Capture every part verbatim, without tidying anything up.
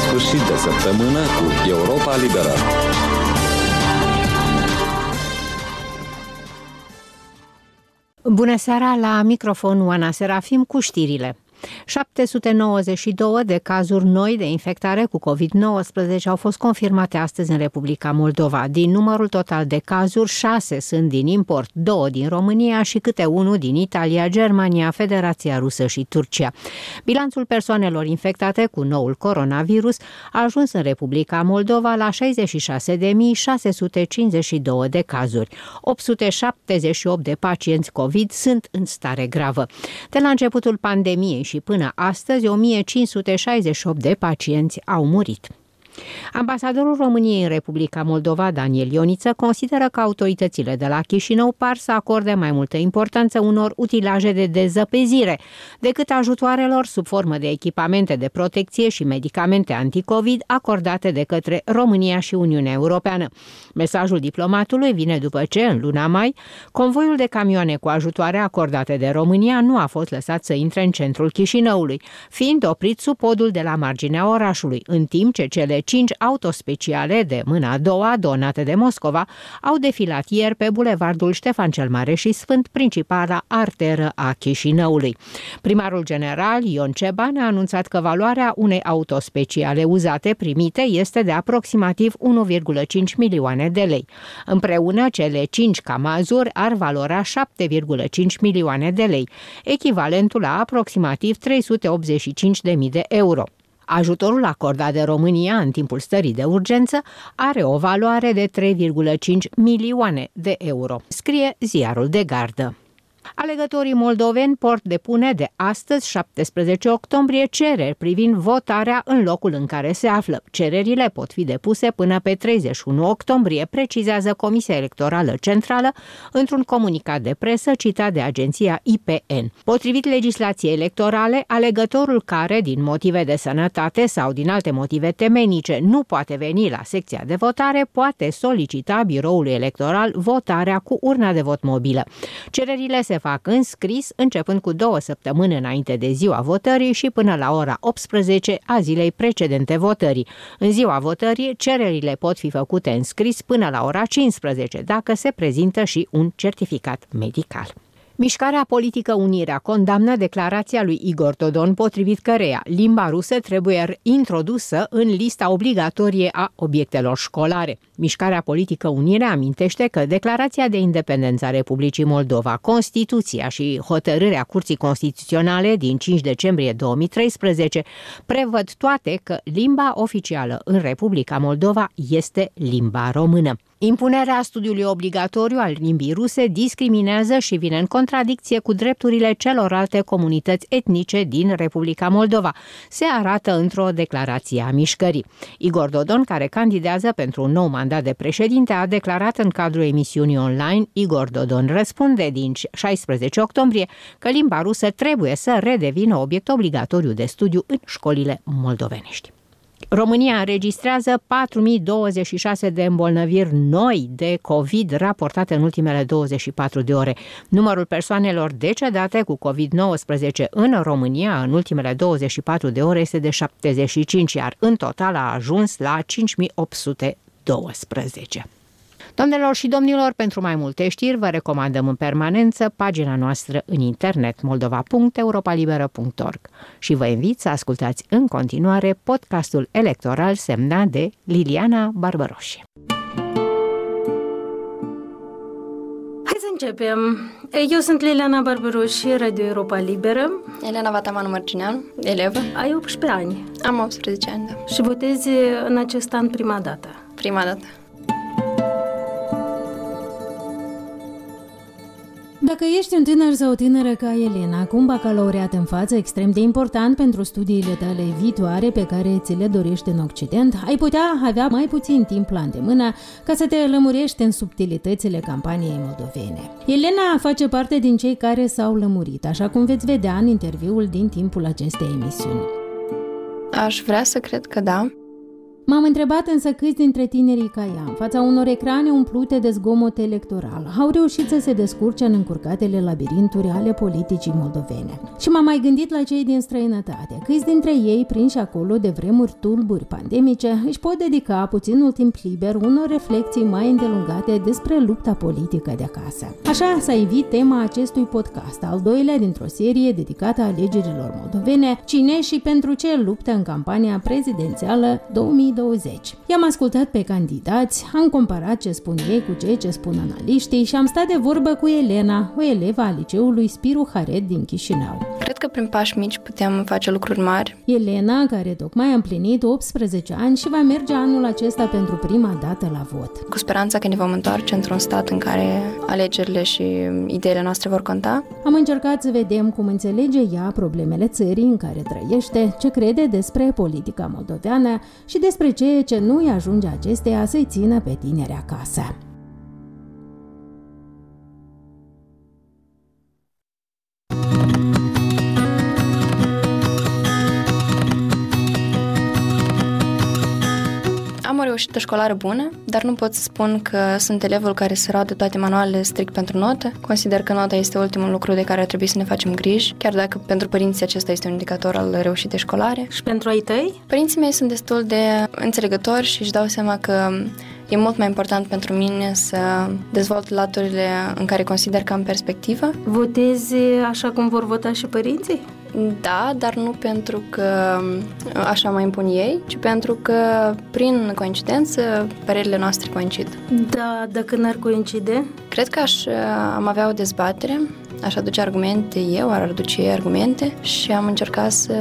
sfârșit de săptămână cu Europa Liberă. Bună seara, la microfon Oana Serafim cu știrile. șapte sute nouăzeci și doi de cazuri noi de infectare cu covid nouăsprezece au fost confirmate astăzi în Republica Moldova. Din numărul total de cazuri, șase sunt din import, două din România și câte unul din Italia, Germania, Federația Rusă și Turcia. Bilanțul persoanelor infectate cu noul coronavirus a ajuns în Republica Moldova la șaizeci și șase de mii șase sute cincizeci și doi de cazuri. opt sute șaptezeci și opt de pacienți COVID sunt în stare gravă. De la începutul pandemiei și până astăzi, o mie cinci sute șaizeci și opt de pacienți au murit. Ambasadorul României în Republica Moldova, Daniel Ioniță, consideră că autoritățile de la Chișinău par să acorde mai multă importanță unor utilaje de dezăpezire decât ajutoarelor sub formă de echipamente de protecție și medicamente anticovid acordate de către România și Uniunea Europeană. Mesajul diplomatului vine după ce, în luna mai, convoiul de camioane cu ajutoare acordate de România nu a fost lăsat să intre în centrul Chișinăului, fiind oprit sub podul de la marginea orașului, în timp ce cele cinci autospeciale de mâna a doua donate de Moscova au defilat ieri pe bulevardul Ștefan cel Mare și Sfânt, principala arteră a Chișinăului. Primarul general Ion Ceban a anunțat că valoarea unei autospeciale uzate primite este de aproximativ unu virgulă cinci milioane de lei. Împreună, cele cinci camazuri ar valora șapte virgulă cinci milioane de lei, echivalentul la aproximativ trei sute optzeci și cinci de mii de euro. Ajutorul acordat de România în timpul stării de urgență are o valoare de trei virgulă cinci milioane de euro, scrie ziarul de gardă. Alegătorii moldoveni pot depune de astăzi, șaptesprezece octombrie, cereri privind votarea în locul în care se află. Cererile pot fi depuse până pe treizeci și unu octombrie, precizează Comisia Electorală Centrală într-un comunicat de presă citat de agenția I P N. Potrivit legislației electorale, alegătorul care, din motive de sănătate sau din alte motive temenice, nu poate veni la secția de votare, poate solicita biroului electoral votarea cu urna de vot mobilă. Cererile se fac în scris, începând cu două săptămâni înainte de ziua votării și până la ora optsprezece a zilei precedente votării. În ziua votării, cererile pot fi făcute în scris până la ora cincisprezece, dacă se prezintă și un certificat medical. Mișcarea politică Unirea condamnă declarația lui Igor Dodon, potrivit căreia limba rusă trebuie introdusă în lista obligatorie a obiectelor școlare. Mișcarea politică Unirea amintește că declarația de independență a Republicii Moldova, Constituția și hotărârea Curții Constituționale din cinci decembrie două mii treisprezece prevăd toate că limba oficială în Republica Moldova este limba română. Impunerea studiului obligatoriu al limbii ruse discriminează și vine în contradicție cu drepturile celorlalte comunități etnice din Republica Moldova, se arată într-o declarație a mișcării. Igor Dodon, care candidează pentru un nou mandat de președinte, a declarat în cadrul emisiunii online Igor Dodon răspunde din șaisprezece octombrie că limba rusă trebuie să redevină obiect obligatoriu de studiu în școlile moldovenești. România înregistrează patru mii douăzeci și șase de îmbolnăviri noi de COVID raportate în ultimele douăzeci și patru de ore. Numărul persoanelor decedate cu covid nouăsprezece în România în ultimele douăzeci și patru de ore este de șaptezeci și cinci, iar în total a ajuns la cinci mii opt sute doisprezece. Doamnelor și domnilor, pentru mai multe știri vă recomandăm în permanență pagina noastră în internet moldova punct europa liberă punct org și vă invit să ascultați în continuare podcastul electoral semnat de Liliana Barbăroșie. Hai să începem. Eu sunt Liliana Barbăroșie, Radio Europa Liberă. Elena Vatamanu Mărgineanu, elevă. Ai optsprezece ani. Am optsprezece ani, da. Și votezi în acest an prima dată. Prima dată. Dacă ești un tânăr sau o tânără ca Elena, cu un bacalaureat în față extrem de important pentru studiile tale viitoare pe care ți le dorești în Occident, ai putea avea mai puțin timp la îndemână ca să te lămurești în subtilitățile campaniei moldovene. Elena face parte din cei care s-au lămurit, așa cum veți vedea în interviul din timpul acestei emisiuni. Aș vrea să cred că da. M-am întrebat însă câți dintre tinerii ca ea, în fața unor ecrane umplute de zgomot electoral, au reușit să se descurce în încurcatele labirinturi ale politicii moldovene. Și m-am mai gândit la cei din străinătate, câți dintre ei, prinși acolo de vremuri tulburi pandemice, își pot dedica puținul timp liber unor reflexii mai îndelungate despre lupta politică de acasă. Așa s-a ivit tema acestui podcast, al doilea dintr-o serie dedicată alegerilor moldovene, cine și pentru ce luptă în campania prezidențială două mii douăzeci. I-am ascultat pe candidați, am comparat ce spun ei cu ceea ce spun analiștii și am stat de vorbă cu Elena, o elevă a liceului Spiru Haret din Chișinău. Cred că prin pași mici putem face lucruri mari. Elena, care tocmai a împlinit optsprezece ani și va merge anul acesta pentru prima dată la vot. Cu speranța că ne vom întoarce într-un stat în care alegerile și ideile noastre vor conta. Am încercat să vedem cum înțelege ea problemele țării în care trăiește, ce crede despre politica moldoveană și despre ceea ce nu îi ajunge acesteia să-i țină pe tineri acasă. Am o reușită școlară bună, dar nu pot să spun că sunt elevul care se roade toate manualele strict pentru notă. Consider că nota este ultimul lucru de care ar trebui să ne facem griji, chiar dacă pentru părinții acesta este un indicator al reușitei școlare. Și pentru ai tăi? Părinții mei sunt destul de înțelegători și își dau seama că e mult mai important pentru mine să dezvolt laturile în care consider că am perspectivă. Votezi așa cum vor vota și părinții? Da, dar nu pentru că așa mă impun ei, ci pentru că, prin coincidență, părerile noastre coincid. Da, dacă n-ar coincide? Cred că aș am avea o dezbatere, aș aduce argumente eu, ar aduce ei argumente și am încercat să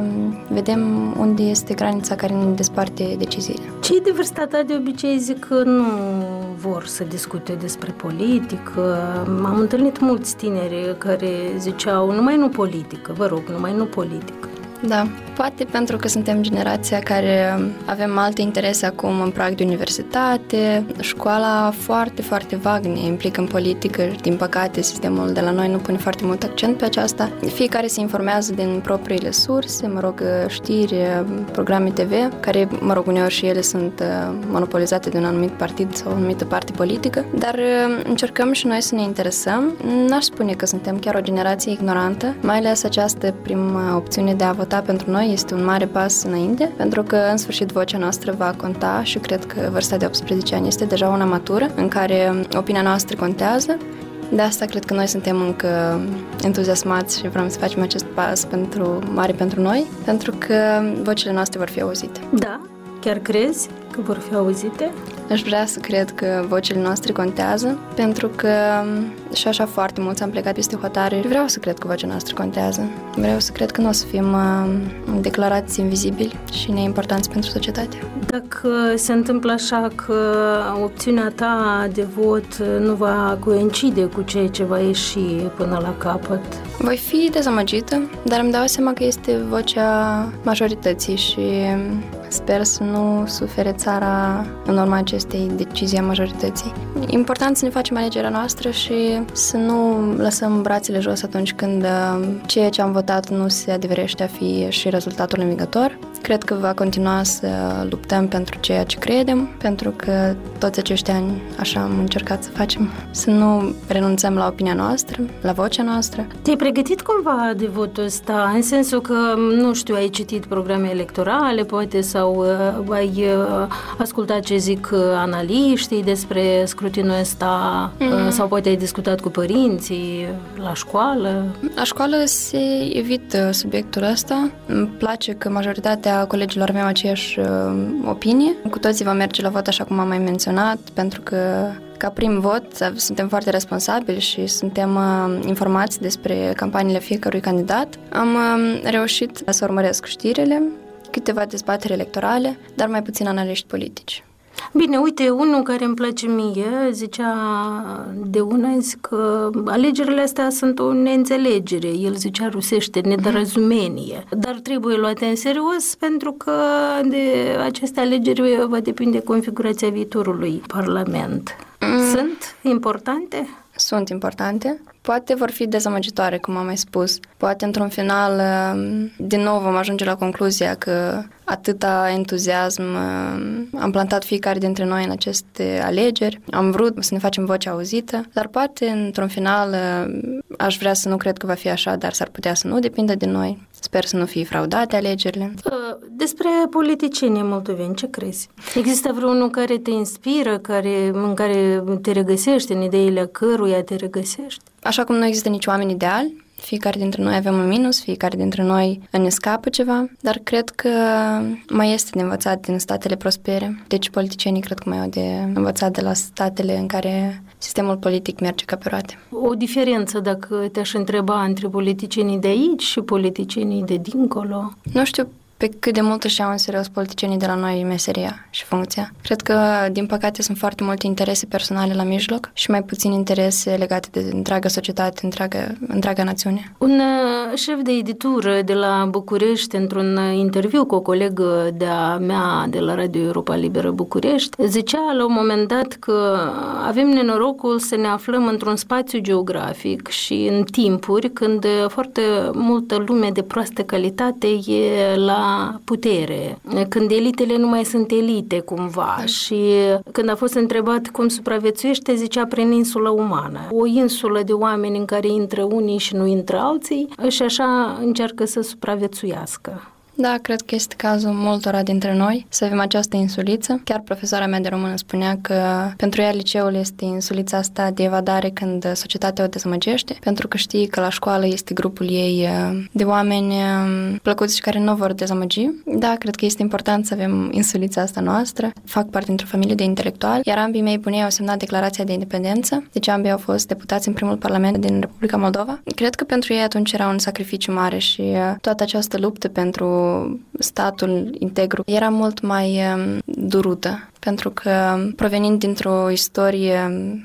vedem unde este granița care ne desparte deciziile. Cei de vârsta ta de obicei zic că nu vor să discute despre politică. Am întâlnit mulți tineri care ziceau numai nu politică, vă rog, numai nu politică. Da, poate pentru că suntem generația care avem alte interese acum în prag de universitate. Școala foarte, foarte vag ne implică în politică și, din păcate, sistemul de la noi nu pune foarte mult accent pe aceasta. Fiecare se informează din propriile surse, mă rog, știri, programe T V, care, mă rog, uneori și ele sunt monopolizate de un anumit partid sau o anumită parte politică, dar încercăm și noi să ne interesăm. N-aș spune că suntem chiar o generație ignorantă, mai ales această prima opțiune de a vota pentru noi este un mare pas înainte, pentru că în sfârșit vocea noastră va conta și cred că vârsta de optsprezece ani este deja una matură, în care opinia noastră contează. De asta cred că noi suntem încă entuziasmați și vrem să facem acest pas pentru mare pentru noi, pentru că vocile noastre vor fi auzite. Da, chiar crezi că vor fi auzite? Aș vrea să cred că vocile noastre contează, pentru că și așa foarte mulți am plecat peste hotare. Vreau să cred că vocea noastră contează. Vreau să cred că nu o să fim uh, declarați invizibili și neimportanți pentru societate. Dacă se întâmplă așa că opțiunea ta de vot nu va coincide cu ceea ce va ieși până la capăt? Voi fi dezamăgită, dar îmi dau seama că este vocea majorității și sper să nu sufere țara în urma acestei decizii a majorității. E important să ne facem alegerea noastră și să nu lăsăm brațele jos atunci când ceea ce am votat nu se adeverește a fi și rezultatul învingător. Cred că va continua să luptăm pentru ceea ce credem, pentru că toți acești ani așa am încercat să facem, să nu renunțăm la opinia noastră, la vocea noastră. Te-ai pregătit cumva de votul ăsta, în sensul că, nu știu, ai citit programe electorale, poate, sau uh, ai uh, ascultat ce zic uh, analiștii despre scrutinul ăsta, mm. uh, sau poate ai discutat cu părinții la școală? La școală se evită subiectul ăsta. Îmi place că majoritatea colegilor mei au aceeași uh, opinie. Cu toții vom merge la vot, așa cum am mai menționat, pentru că ca prim vot suntem foarte responsabili și suntem uh, informați despre campaniile fiecărui candidat. Am uh, reușit să urmăresc știrile, câteva dezbateri electorale, dar mai puțin analiști politici. Bine, uite, unul care îmi place mie zicea de una zi că alegerile astea sunt o neînțelegere. El zicea rusește, nedorăzumenie. Dar trebuie luate în serios pentru că de aceste alegeri va depinde configurația viitorului Parlament. Mm. Sunt importante? Sunt importante. Poate vor fi dezamăgitoare, cum am mai spus. Poate, într-un final, din nou vom ajunge la concluzia că atâta entuziasm am plantat fiecare dintre noi în aceste alegeri. Am vrut să ne facem vocea auzită, dar poate, într-un final, aș vrea să nu cred că va fi așa, dar s-ar putea să nu depindă de noi. Sper să nu fie fraudate alegerile. Despre politicienii moldoveni, ce crezi? Există vreunul care te inspiră, care, în care te regăsești, în ideile căruia te regăsești? Așa cum nu există nici oameni ideali, fiecare dintre noi avem un minus, fiecare dintre noi ne scapă ceva, dar cred că mai este de învățat din statele prospere. Deci politicienii cred că mai au de învățat de la statele în care sistemul politic merge ca pe roate. O diferență, dacă te-aș întreba, între politicienii de aici și politicienii de dincolo? Nu știu pe cât de mult își iau în serios politicienii de la noi meseria și funcția. Cred că, din păcate, sunt foarte multe interese personale la mijloc și mai puțin interese legate de întreaga societate, întreaga, întreaga națiune. Un șef de editură de la București, într-un interviu cu o colegă de-a mea de la Radio Europa Liberă București, zicea la un moment dat că avem nenorocul să ne aflăm într-un spațiu geografic și în timpuri când foarte multă lume de proastă calitate e la putere, când elitele nu mai sunt elite cumva și când a fost întrebat cum supraviețuiește, zicea prin insula umană. O insulă de oameni în care intră unii și nu intră alții și așa încearcă să supraviețuiască. Da, cred că este cazul multora dintre noi să avem această insuliță. Chiar profesoara mea de română spunea că pentru ea liceul este insulița asta de evadare când societatea o dezamăgește, pentru că știi că la școală este grupul ei de oameni plăcuți și care nu vor dezamăgi. Da, cred că este important să avem insulița asta noastră. Fac parte dintr-o familie de intelectuali, iar ambii mei bunei au semnat declarația de independență, deci ambii au fost deputați în primul parlament din Republica Moldova. Cred că pentru ei atunci era un sacrificiu mare și toată această luptă pentru statul integru era mult mai um, durută, pentru că provenind dintr-o istorie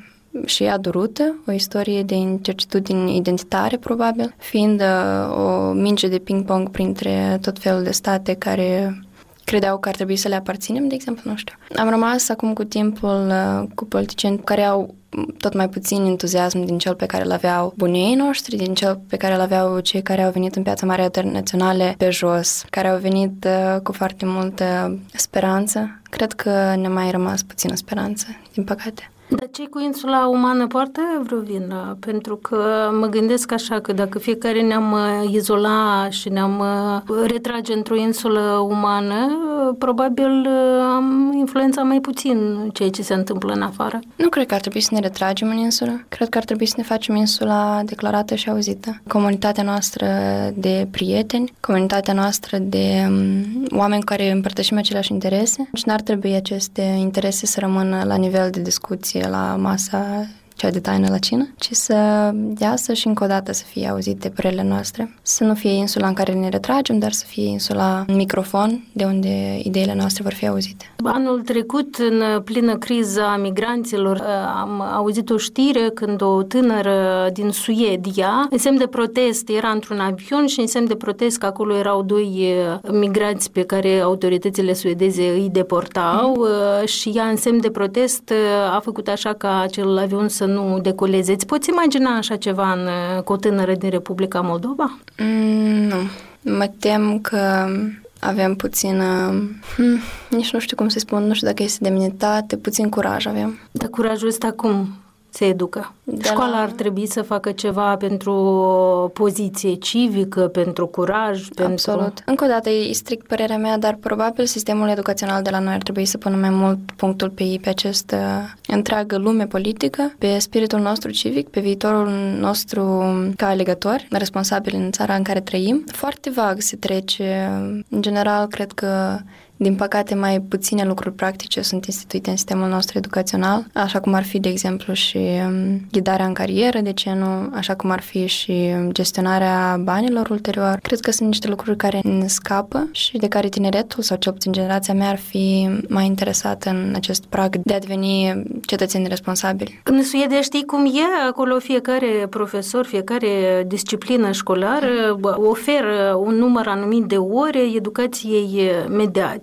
și ea durută, o istorie de incertitudini identitare, probabil, fiind uh, o minge de ping-pong printre tot felul de state care credeau că ar trebui să le aparținem, de exemplu, nu știu. Am rămas acum cu timpul uh, cu politicieni care au tot mai puțin entuziasm din cel pe care îl aveau bunii noștri, din cel pe care îl aveau cei care au venit în Piața Mare Internaționale pe jos, care au venit uh, cu foarte multă speranță. Cred că ne mai rămas puțină speranță, din păcate. Dar cei cu insula umană poartă vreo vină? Pentru că mă gândesc așa că dacă fiecare ne-am izola și ne-am retrage într-o insulă umană, probabil am influențat mai puțin ceea ce se întâmplă în afară. Nu cred că ar trebui să ne retragem în insulă. Cred că ar trebui să ne facem insula declarată și auzită. Comunitatea noastră de prieteni, comunitatea noastră de oameni care împărtășim aceleași interese. Deci n-ar trebui aceste interese să rămână la nivel de discuție la masa cea de taină la cină, ci să iasă și încă o dată să fie auzite părerile noastre. Să nu fie insula în care ne retragem, dar să fie insula în microfon, de unde ideile noastre vor fi auzite. Anul trecut, în plină criză a migranților, am auzit o știre când o tânără din Suedia, în semn de protest, era într-un avion și în semn de protest că acolo erau doi migranți pe care autoritățile suedeze îi deportau mm. și ea, în semn de protest, a făcut așa ca acel avion să nu decoleze. Îți poți imagina așa ceva în, cu o tânără din Republica Moldova? Mm, nu. Mă tem că avem puțină, hmm, nici nu știu cum să spun, nu știu dacă este demnitate, puțin curaj avem. Dar curajul ăsta cum se educă? De Școala la... ar trebui să facă ceva pentru o poziție civică, pentru curaj, Absolut. pentru... Încă o dată, e strict părerea mea, dar probabil sistemul educațional de la noi ar trebui să pună mai mult punctul pe ei, pe această întreagă lume politică, pe spiritul nostru civic, pe viitorul nostru ca alegători, responsabili în țara în care trăim. Foarte vag se trece. În general, cred că din păcate, mai puține lucruri practice sunt instituite în sistemul nostru educațional, așa cum ar fi, de exemplu, și ghidarea în carieră, de ce nu, așa cum ar fi și gestionarea banilor ulterior. Cred că sunt niște lucruri care ne scapă și de care tineretul, sau cel puțin generația mea, ar fi mai interesată în acest prag de a deveni cetățeni responsabili. În Suedia știi cum e? Acolo fiecare profesor, fiecare disciplină școlară oferă un număr anumit de ore educației mediatice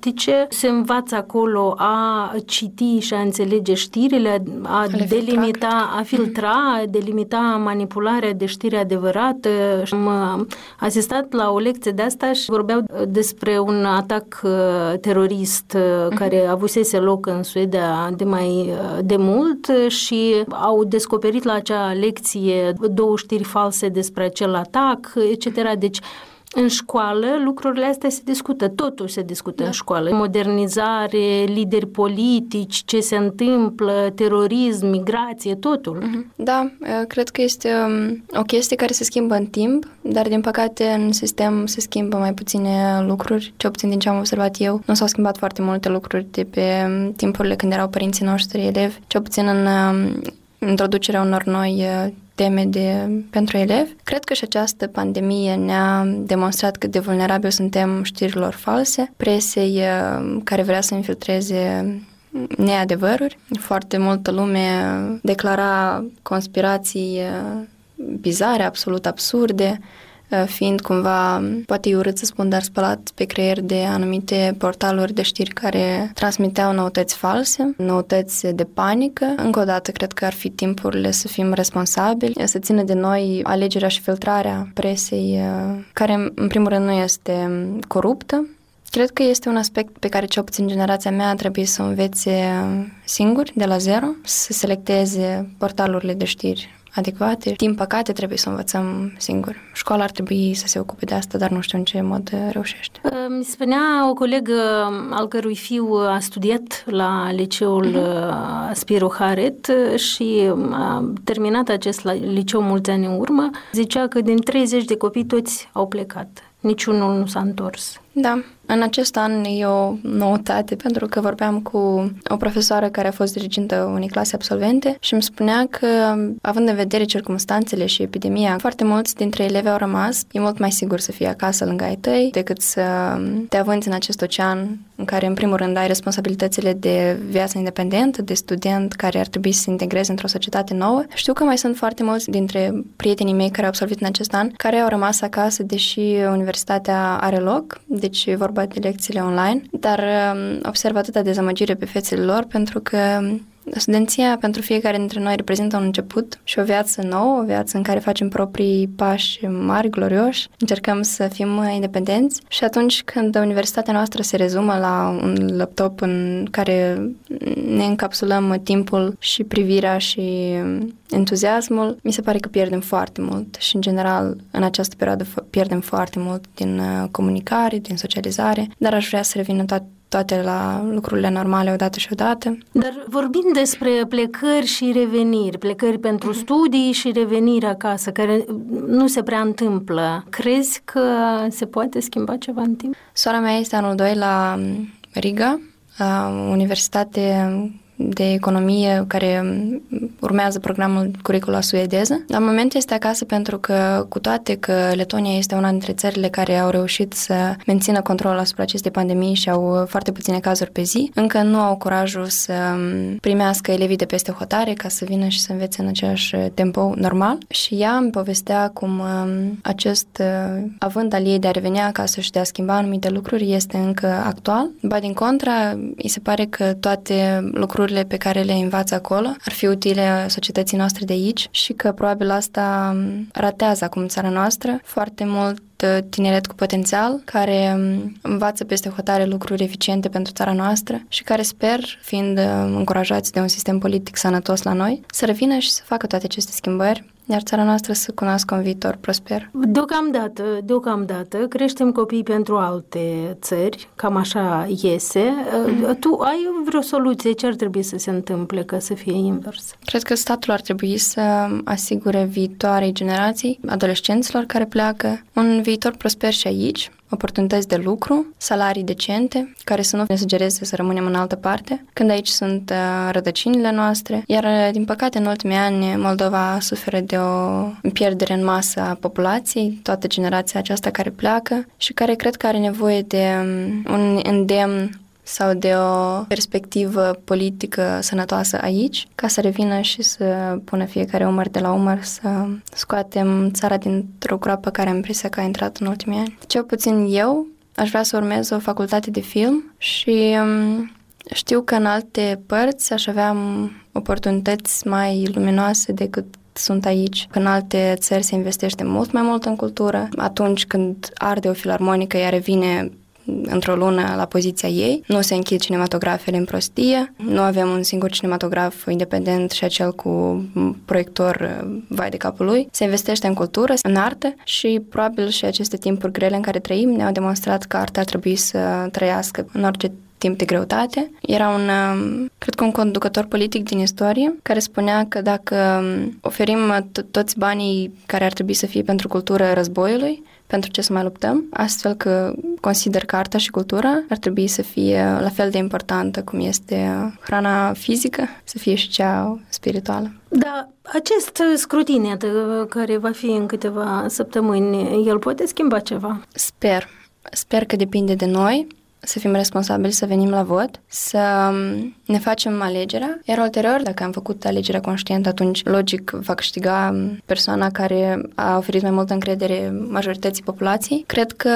jurnalistice. Se învață acolo a citi și a înțelege știrile, a Le delimita, filtra, a filtra, a delimita manipularea de știri adevărată. Am asistat la o lecție de asta și vorbeau despre un atac terorist care avusese loc în Suedia de mai de mult și au descoperit la acea lecție două știri false despre acel atac, et cetera. Deci, în școală, lucrurile astea se discută, totul se discută da. În școală. Modernizare, lideri politici, ce se întâmplă, terorism, migrație, totul. Da, cred că este o chestie care se schimbă în timp, dar din păcate în sistem se schimbă mai puține lucruri, ce puțin din ce am observat eu. Nu s-au schimbat foarte multe lucruri de pe timpurile când erau părinții noștri elevi, ce puțin în introducerea unor noi teme de, pentru elevi. Cred că și această pandemie ne-a demonstrat cât de vulnerabil suntem știrilor false, presei care vrea să infiltreze neadevăruri. Foarte multă lume declara conspirații bizare, absolut absurde, fiind cumva, poate e urât să spun, dar spălat pe creier de anumite portaluri de știri care transmiteau noutăți false, noutăți de panică. Încă o dată, cred că ar fi timpurile să fim responsabili, să țină de noi alegerea și filtrarea presei, care în primul rând nu este coruptă. Cred că este un aspect pe care cel puțin generația mea trebuie să învețe singuri, de la zero, să selecteze portalurile de știri adecvate. Din păcate, trebuie să învățăm singuri. Școala ar trebui să se ocupe de asta, dar nu știu în ce mod reușește. Mi spunea o colegă al cărui fiu a studiat la liceul uh-huh. Spiro Haret și a terminat acest liceu mulți ani în urmă. Zicea că din treizeci de copii toți au plecat. Niciunul nu s-a întors. Da. În acest an e o noutate, pentru că vorbeam cu o profesoară care a fost dirigintă unei clase absolvente și îmi spunea că, având în vedere circumstanțele și epidemia, foarte mulți dintre elevi au rămas. E mult mai sigur să fii acasă lângă ai tăi decât să te avânți în acest ocean în care, în primul rând, ai responsabilitățile de viață independentă, de student care ar trebui să se integreze într-o societate nouă. Știu că mai sunt foarte mulți dintre prietenii mei care au absolvit în acest an, care au rămas acasă, deși universitatea are loc, deci e vorba de lecțiile online, dar observ atâta dezamăgire pe fețele lor pentru că studenția pentru fiecare dintre noi reprezintă un început și o viață nouă, o viață în care facem proprii pași mari, glorioși, încercăm să fim independenți și atunci când universitatea noastră se rezumă la un laptop în care ne încapsulăm timpul și privirea și entuziasmul, mi se pare că pierdem foarte mult și, în general, în această perioadă pierdem foarte mult din comunicare, din socializare, dar aș vrea să revină toate toate la lucrurile normale odată și odată. Dar vorbind despre plecări și reveniri, plecări pentru uh-huh. studii și reveniri acasă, care nu se prea întâmplă, crezi că se poate schimba ceva în timp? Sora mea este anul doi la Riga, la Universitate de economie care urmează programul curicula suedeză. La moment este acasă pentru că, cu toate că Letonia este una dintre țările care au reușit să mențină controlul asupra acestei pandemii și au foarte puține cazuri pe zi, încă nu au curajul să primească elevii de peste hotare ca să vină și să învețe în același tempo normal. Și ea îmi povestea cum acest avânt al ei de a reveni acasă și de a schimba anumite lucruri este încă actual. Ba din contra, îi se pare că toate lucrurile pe care le învață acolo ar fi utile societății noastre de aici și că probabil asta ratează acum țara noastră foarte mult tineret cu potențial care învață peste hotare lucruri eficiente pentru țara noastră și care sper, fiind încurajați de un sistem politic sănătos la noi, să revină și să facă toate aceste schimbări, iar țara noastră să cunoască un viitor prosper. Deocamdată, deocamdată, creștem copii pentru alte țări, cam așa iese. Mm. Tu ai vreo soluție? Ce ar trebui să se întâmple ca să fie invers? Cred că statul ar trebui să asigure viitoarei generații, adolescenților care pleacă, un viitor prosper și aici, oportunități de lucru, salarii decente, care să nu ne sugereze să rămânem în altă parte, când aici sunt uh, rădăcinile noastre. Iar, din păcate, în ultimii ani, Moldova suferă de o pierdere în masă a populației, toată generația aceasta care pleacă și care cred că are nevoie de um, un îndemn sau de o perspectivă politică sănătoasă aici, ca să revină și să pună fiecare umăr de la umăr, să scoatem țara dintr-o groapă care am impresia că a intrat în ultimii ani. Cel puțin eu aș vrea să urmez o facultate de film și um, știu că în alte părți aș avea oportunități mai luminoase decât sunt aici. În alte țări se investește mult mai mult în cultură. Atunci când arde o filarmonică, ea revine într-o lună la poziția ei. Nu se închid cinematografele în prostie. Nu avem un singur cinematograf independent și acel cu proiector vai de capul lui. Se investește în cultură, în artă și probabil și aceste timpuri grele în care trăim ne-au demonstrat că arta ar trebui să trăiască în orice timp de greutate. Era un, cred că un conducător politic din istorie care spunea că dacă oferim toți banii care ar trebui să fie pentru cultură războiului, pentru ce să mai luptăm, astfel că consider că arta și cultura ar trebui să fie la fel de importantă cum este hrana fizică, să fie și cea spirituală. Da, acest scrutin care va fi în câteva săptămâni, el poate schimba ceva? Sper. Sper că depinde de noi, să fim responsabili, să venim la vot, să ne facem alegerea, iar ulterior, dacă am făcut alegerea conștientă, atunci, logic, va câștiga persoana care a oferit mai multă încredere majorității populației. Cred că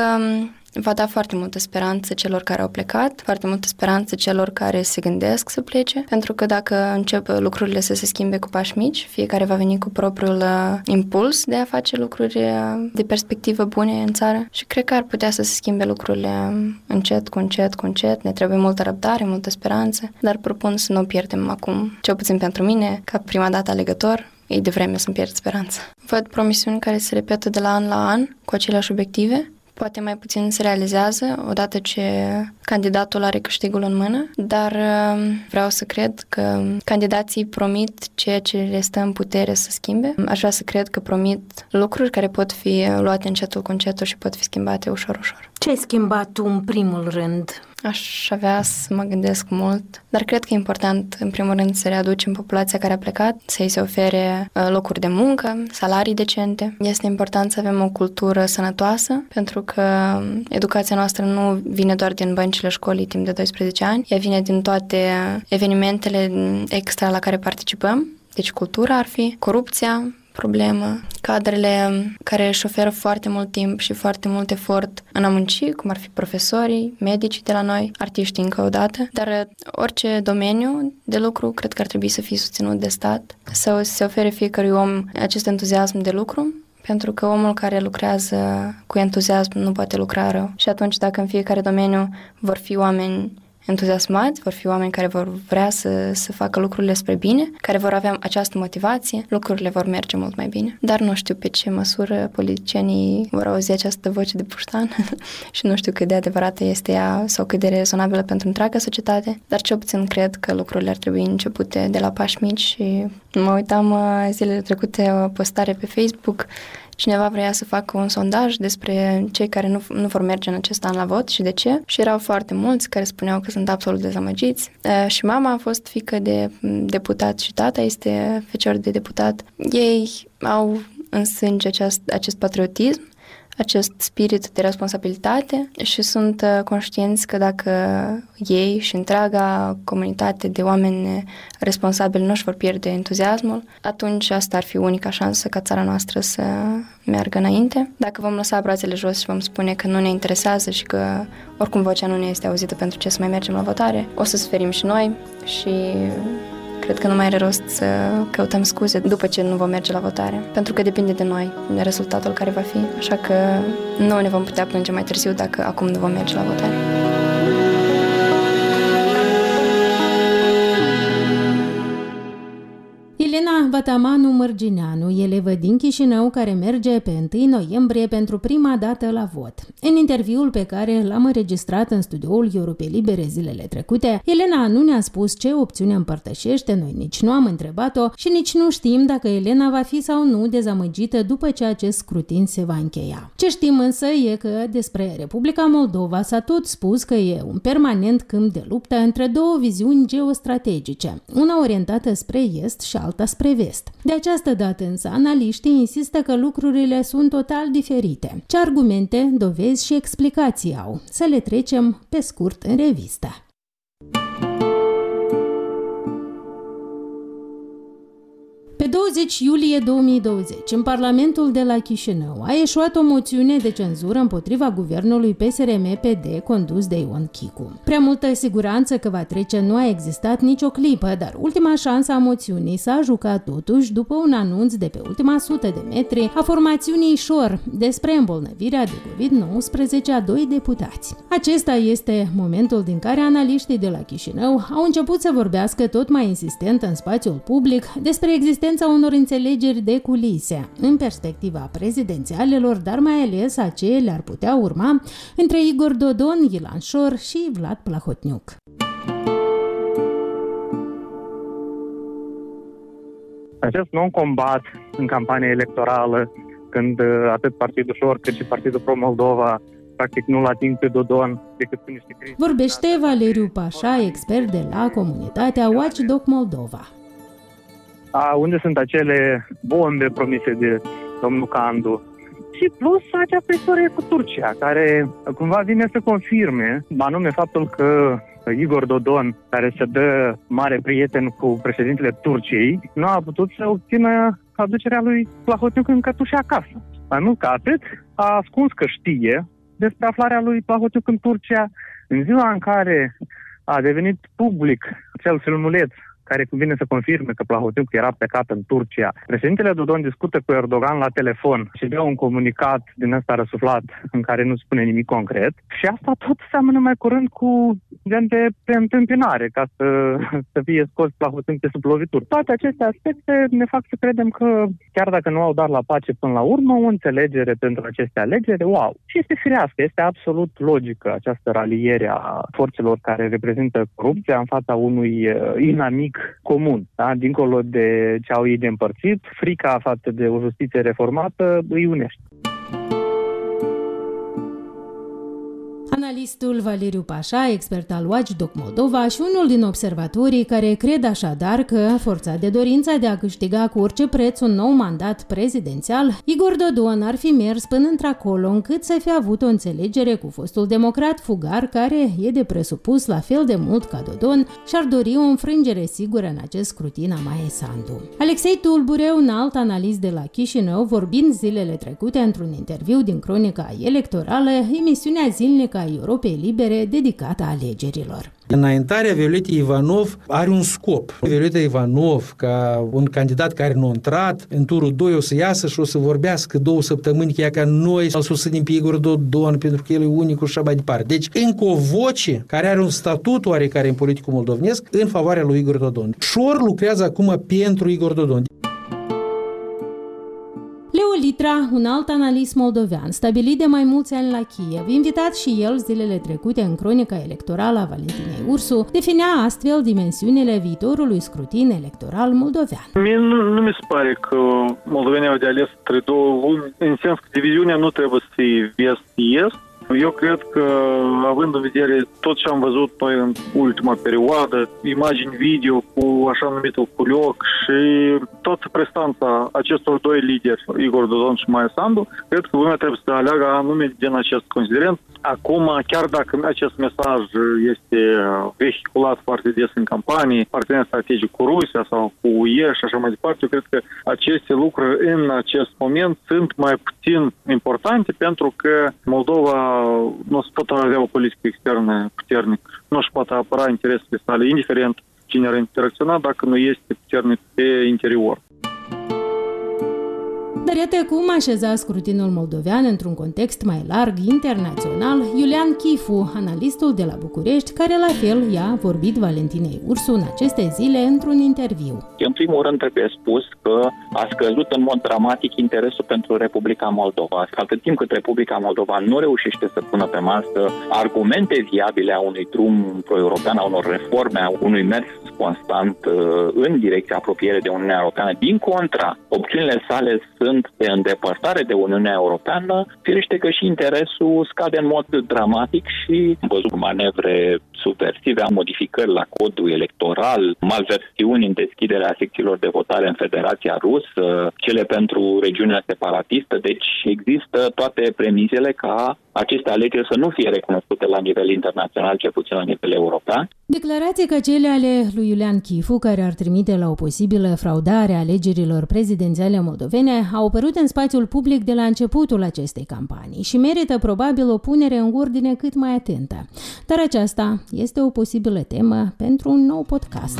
va da foarte multă speranță celor care au plecat, foarte multă speranță celor care se gândesc să plece, pentru că dacă încep lucrurile să se schimbe cu pași mici, fiecare va veni cu propriul uh, impuls de a face lucruri uh, de perspectivă bune în țară și cred că ar putea să se schimbe lucrurile încet, cu încet, cu încet. Ne trebuie multă răbdare, multă speranță, dar propun să nu o pierdem acum, cel puțin pentru mine, ca prima dată alegător. E de vreme să-mi pierd speranța. Văd promisiuni care se repetă de la an la an, cu aceleași obiective. Poate mai puțin se realizează odată ce candidatul are câștigul în mână, dar vreau să cred că candidații promit ceea ce le stă în putere să schimbe. Aș vrea să cred că promit lucruri care pot fi luate încetul cu încetul și pot fi schimbate ușor, ușor. Ce ai schimbat tu în primul rând? Aș avea să mă gândesc mult, dar cred că e important, în primul rând, să readucem populația care a plecat, să-i se ofere locuri de muncă, salarii decente. Este important să avem o cultură sănătoasă, pentru că educația noastră nu vine doar din băncile școlii timp de doisprezece ani, ea vine din toate evenimentele extra la care participăm. Deci cultura ar fi, corupția, problemă, cadrele care își oferă foarte mult timp și foarte mult efort în a munci, cum ar fi profesorii, medicii de la noi, artiștii încă o dată, dar orice domeniu de lucru cred că ar trebui să fie susținut de stat, să se ofere fiecărui om acest entuziasm de lucru, pentru că omul care lucrează cu entuziasm nu poate lucra rău. Și atunci dacă în fiecare domeniu vor fi oameni entuziasmați, vor fi oameni care vor vrea să, să facă lucrurile spre bine, care vor avea această motivație, lucrurile vor merge mult mai bine. Dar nu știu pe ce măsură politicienii vor auzi această voce de puștan și nu știu cât de adevărată este ea sau cât de rezonabilă pentru întreaga societate, dar cel puțin cred că lucrurile ar trebui începute de la pași mici și mă uitam zilele trecute o postare pe Facebook. Cineva vrea să facă un sondaj despre cei care nu, nu vor merge în acest an la vot și de ce. Și erau foarte mulți care spuneau că sunt absolut dezamăgiți. E, și mama a fost fiică de deputat și tata este fecior de deputat. Ei au în sânge acest, acest patriotism, acest spirit de responsabilitate și sunt conștienți că dacă ei și întreaga comunitate de oameni responsabili nu își vor pierde entuziasmul, atunci asta ar fi unica șansă ca țara noastră să meargă înainte. Dacă vom lăsa brațele jos și vom spune că nu ne interesează și că oricum vocea nu ne este auzită, pentru ce să mai mergem la votare, o să suferim și noi și cred că nu mai are rost să căutăm scuze după ce nu vom merge la votare, pentru că depinde de noi, de rezultatul care va fi. Așa că nu ne vom putea plânge mai târziu dacă acum nu vom merge la votare. Elena Vatamanu Mărgineanu, elevă din Chișinău care merge pe întâi noiembrie pentru prima dată la vot. În interviul pe care l-am înregistrat în studioul Europe Libere zilele trecute, Elena nu ne-a spus ce opțiune împărtășește, noi nici nu am întrebat-o și nici nu știm dacă Elena va fi sau nu dezamăgită după ce acest scrutin se va încheia. Ce știm însă e că despre Republica Moldova s-a tot spus că e un permanent câmp de luptă între două viziuni geostrategice, una orientată spre est și alta spre vest. De această dată însă, analiștii insistă că lucrurile sunt total diferite. Ce argumente, dovezi și explicații au? Să le trecem pe scurt în revistă. Pe douăzeci iulie două mii douăzeci, în Parlamentul de la Chișinău, a ieșuat o moțiune de cenzură împotriva guvernului P S R M P D condus de Ion Chicu. Prea multă siguranță că va trece nu a existat nicio clipă, dar ultima șansă a moțiunii s-a jucat totuși după un anunț de pe ultima sută de metri a formațiunii Șor despre îmbolnăvirea de covid nouăsprezece a doi deputați. Acesta este momentul din care analiștii de la Chișinău au început să vorbească tot mai insistent în spațiul public despre existența unor înțelegeri de culise în perspectiva prezidențialelor, dar mai ales a ce le-ar putea urma între Igor Dodon, Ilan Șor și Vlad Plahotniuc. Acest non-combat în campania electorală, când atât Partidul Șor cât și Partidul Pro-Moldova practic nu-l ating pe Dodon decât cu niște crize. Vorbește Valeriu Pașa, expert de la comunitatea Watchdog Moldova. A, unde sunt acele bombe promise de domnul Candu? Și plus această istorie cu Turcia, care cumva vine să confirme, anume faptul că Igor Dodon, care se dă mare prieten cu președintele Turciei, nu a putut să obțină aducerea lui Plahotniuc în cătușe acasă. Mai mult ca atât, a ascuns că știe despre aflarea lui Plahotniuc în Turcia. În ziua în care a devenit public acel filmuleț care cuvine să confirme că Plahotniuc era plecat în Turcia, președintele Dodon discută cu Erdogan la telefon și dă un comunicat din ăsta răsuflat în care nu spune nimic concret. Și asta tot seamănă mai curând cu gen de preîntâmpinare ca să, să fie scos Plahotniuc de sub lovituri. Toate aceste aspecte ne fac să credem că, chiar dacă nu au dat la pace până la urmă, o înțelegere pentru aceste alegeri, wow! Și este firească, este absolut logică această raliere a forțelor care reprezintă corupția în fața unui inamic comun, da? Dincolo de ce au ei de împărțit, frica față de o justiție reformată îi unește. Analistul Valeriu Pașa, expert al Watchdog Moldova și unul din observatorii care cred așadar că, forțat de dorința de a câștiga cu orice preț un nou mandat prezidențial, Igor Dodon ar fi mers până într-acolo încât să fi avut o înțelegere cu fostul democrat fugar care e de presupus la fel de mult ca Dodon și-ar dori o înfrângere sigură în acest scrutin a Maie Sandu. Alexei Tulbure, un alt analist de la Chișinău, vorbind zilele trecute într-un interviu din Cronica Electorală, emisiunea zilnică a Europei Libere dedicată alegerilor. Înaintarea Violetei Ivanov are un scop. Violeta Ivanov, ca un candidat care nu a intrat, în turul doi o să iasă și o să vorbească două săptămâni chiar ca noi să-l susținem pe Igor Dodon pentru că el e unicul și așa mai departe. Deci, încă o voce care are un statut oarecare în politicul moldovenesc în favoarea lui Igor Dodon. Șor lucrează acum pentru Igor Dodon. Leo Litra, un alt analist moldovean, stabilit de mai mulți ani la Kiev, invitat și el zilele trecute în cronica electorală a Valentinei Ursu, definea astfel dimensiunile viitorului scrutin electoral moldovean. Mie nu, nu mi se pare că moldovenii au de ales între două lumi, în sens că diviziunea nu trebuie să fie vest-est. Eu cred că, având în vedere tot ce am văzut noi în ultima perioadă, imagini video cu așa numitul culioc și toată prestanța acestor doi lideri, Igor Dodon și Maie Sandu, cred că lumea trebuie să aleagă anume din acest considerent. Acum, chiar dacă acest mesaj este vehiculat foarte des în campanii, partener strategic cu Rusia sau cu U E și așa mai departe, eu cred că aceste lucruri în acest moment sunt mai puțin importante pentru că Moldova nu se poate avea o politică externă puternică, nu își poate apăra interesele sale, indiferent cine ar interacționa, dacă nu este puternic pe interior. Dar iată cum așeza scrutinul moldovean într-un context mai larg, internațional, Iulian Chifu, analistul de la București, care la fel i-a vorbit Valentinei Ursu în aceste zile într-un interviu. În primul rând trebuie spus că a scăzut în mod dramatic interesul pentru Republica Moldova. Atât timp cât Republica Moldova nu reușește să pună pe masă argumente viabile a unui drum pro-european, a unor reforme, a unui mers constant în direcția apropiere de Uniunea Europeană, din contra, opțiunile sale sunt de îndepărtare de Uniunea Europeană, firește că și interesul scade în mod dramatic și am văzut manevre subversive, modificări la codul electoral, malversiuni în deschiderea secțiilor de votare în Federația Rusă, cele pentru regiunea separatistă, deci există toate premisele ca aceste alegeri să nu fie recunoscute la nivel internațional, cel puțin la nivel european. Declarații ca cele ale lui Iulian Chifu, care ar trimite la o posibilă fraudare a alegerilor prezidențiale moldovene, au apărut în spațiul public de la începutul acestei campanii și merită probabil o punere în ordine cât mai atentă. Dar aceasta este o posibilă temă pentru un nou podcast.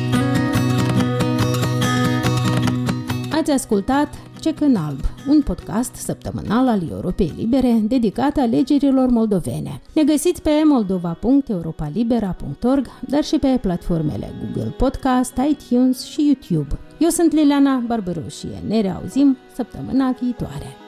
Ați ascultat Cec în alb, un podcast săptămânal al Europei Libere dedicat alegerilor moldovene. Ne găsiți pe moldova punct europa libera punct org, dar și pe platformele Google Podcast, iTunes și YouTube. Eu sunt Liliana Barbaroșie. Ne reauzim săptămâna viitoare.